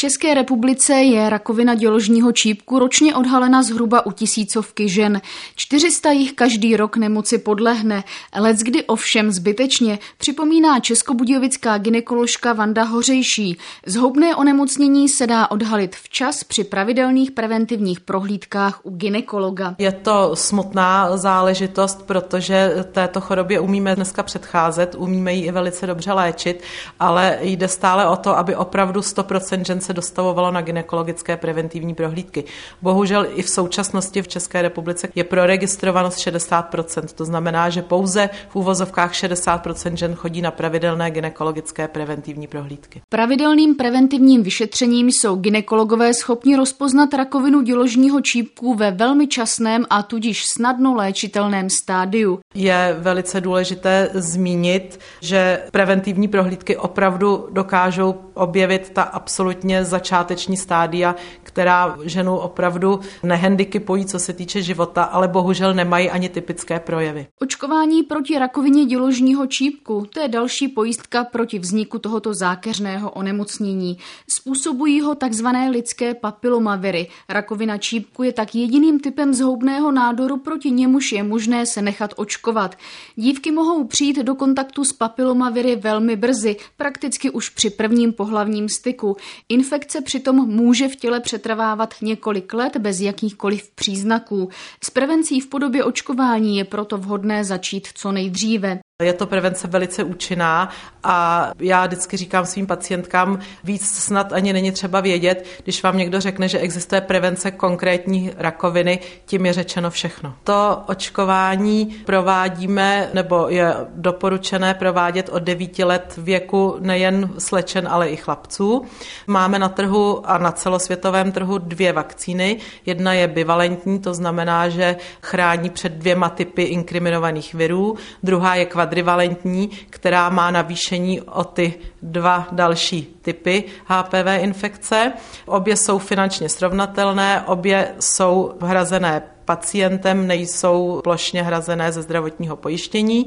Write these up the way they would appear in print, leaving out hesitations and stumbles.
České republice je rakovina děložního čípku ročně odhalena zhruba u 1000 žen. 400 jich každý rok nemoci podlehne. Leckdy ovšem zbytečně, připomíná českobudějovická gynekoložka Vanda Hořejší. Zhoubné onemocnění se dá odhalit včas při pravidelných preventivních prohlídkách u gynekologa. Je to smutná záležitost, protože této chorobě umíme dneska předcházet, umíme ji i velice dobře léčit, ale jde stále o to, aby opravdu 100% žen se dostavovalo na gynekologické preventivní prohlídky. Bohužel i v současnosti v České republice je proregistrovanost 60%, to znamená, že pouze v úvozovkách 60% žen chodí na pravidelné gynekologické preventivní prohlídky. Pravidelným preventivním vyšetřením jsou gynekologové schopni rozpoznat rakovinu děložního čípku ve velmi časném a tudíž snadno léčitelném stádiu. Je velice důležité zmínit, že preventivní prohlídky opravdu dokážou objevit ta absolutně začáteční stádia, která ženu opravdu nehandicapují, co se týče života, ale bohužel nemají ani typické projevy. Očkování proti rakovině děložního čípku, to je další pojistka proti vzniku tohoto zákeřného onemocnění. Způsobují ho takzvané lidské papilomaviry. Rakovina čípku je tak jediným typem zhoubného nádoru, proti němuž je možné se nechat očkovat. Dívky mohou přijít do kontaktu s papilomaviry velmi brzy, prakticky už při prvním pohlavním styku. Infekce přitom může v těle přetrvávat několik let bez jakýchkoliv příznaků. S prevencí v podobě očkování je proto vhodné začít co nejdříve. Je to prevence velice účinná a já vždycky říkám svým pacientkám, víc snad ani není třeba vědět, když vám někdo řekne, že existuje prevence konkrétní rakoviny, tím je řečeno všechno. To očkování provádíme, nebo je doporučené provádět od 9 let věku nejen slečen, ale i chlapců. Máme na trhu a na celosvětovém trhu 2 vakcíny. Jedna je bivalentní, to znamená, že chrání před 2 typy inkriminovaných virů. Druhá je kvadrivalentní, která má navýšení o ty 2 další typy HPV infekce. Obě jsou finančně srovnatelné, obě jsou hrazené pacientem, nejsou plošně hrazené ze zdravotního pojištění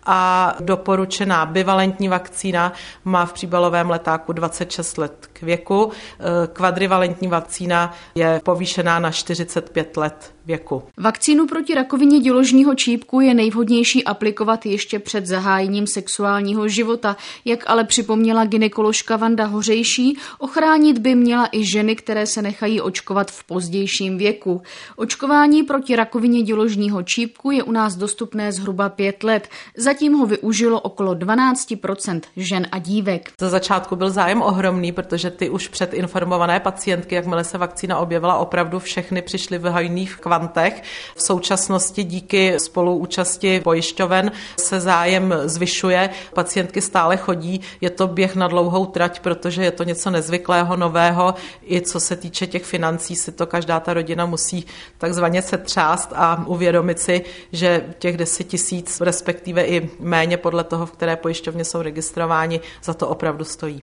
a doporučená bivalentní vakcína má v příbalovém letáku 26 let k věku. Kvadrivalentní vakcína je povýšená na 45 let věku. Vakcínu proti rakovině děložního čípku je nejvhodnější aplikovat ještě před zahájením sexuálního života. Jak ale připomněla gynekoložka Vanda Hořejší, ochránit by měla i ženy, které se nechají očkovat v pozdějším věku. Očkování proti rakovině děložního čípku je u nás dostupné zhruba 5 let. Zatím ho využilo okolo 12% žen a dívek. Za začátku byl zájem ohromný, protože ty už předinformované pacientky, jakmile se vakcína objevila, opravdu všechny přišly v hojných kvantech. V současnosti díky spoluúčasti pojišťoven se zájem zvyšuje. Pacientky stále chodí, je to běh na dlouhou trať, protože je to něco nezvyklého, nového. I co se týče těch financí, si to každá ta rodina musí takzvaně setřást a uvědomit si, že těch 10 000, respektive i méně podle toho, v které pojišťovně jsou registrováni, za to opravdu stojí.